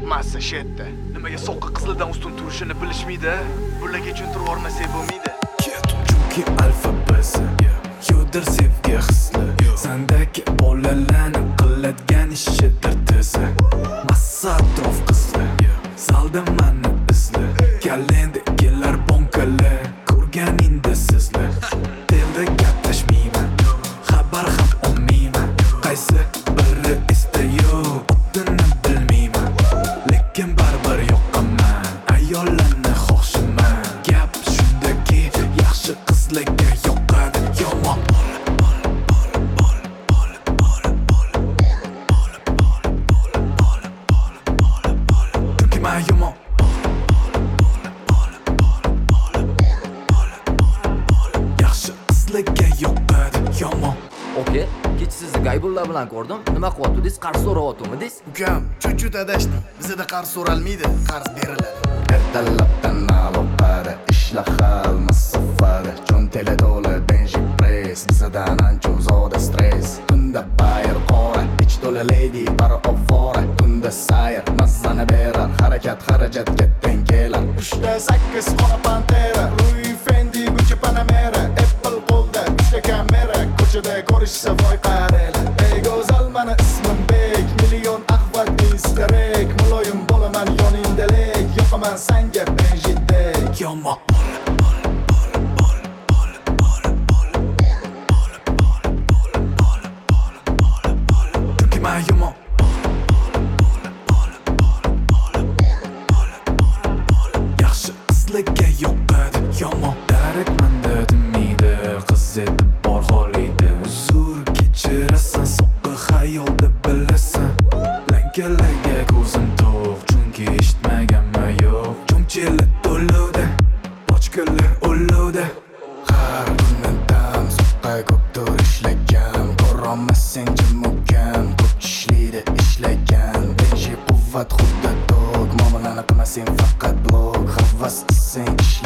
massa shetda. Nimaga soqqa qizildan ustun turishini bilishmaydi. Bularga tushuntirib yormasak bo'lmaydi. Chunki alfabesi yo'dir sevgi hisli. Sendagi bolalarni qiladigan ishidir tizi. Massa atrof qizli, salda mani izli. Kalenda kelar bonkali, ko'rganingda sizli. Telda gaplashmayman, xabar ham olmayman. Qaysi biri istayo, otini bilmayman. Lekin baribir yoqaman, ayollarni xohishiman. Gap shundaki, yaxshi qizlarga yoqadi yomon. Yomon yaxshi qizlarga yoqadi yomon. Oke, kecha sizni Gaybullar bilan ko'rdim. Nima qilyaptidingiz? Qarz so'rayaptimiz? Ukam, chunchut adashdim. Bizda qarz so'ralmaydi, qarz beriladi. Ertalabdan aloqada ishla hal masofada cho'ntela to'la benji press bizadan ancha uzoqda stress tunda bayir qora ich to'la lady bar ovora tunda sayr mazzani berar harakat xarajatga teng kelar 3-8 qora pantera Louis Fendi Gucci Panamera Apple qo'lda 3ta kamera ko'chada ko'rishsa voy qaraylar ey go'zal mani ismim Bek million ahvat istarek muloyim bo'laman yoningdalik yoqaman senga benjidek Yomon yomon yaxshi qizlarga yoqadi yomon. Darak manda demaydi, qiz edi bor holida. Uzr kechirasan, soqqa xayolda bilasan. Lankalarga ko'zim to'q, chunki eshitmaganman yo'q. Cho'mchilar to'lovda, bochkalar o'lovda. har kuni dam soqqa ko'pdir ishlagan ko'rolmasang jim ukam ko'p ishlaydi ishlagan benji quvvat xuddi tok muomalani qilmasang faqat blok havas qilsang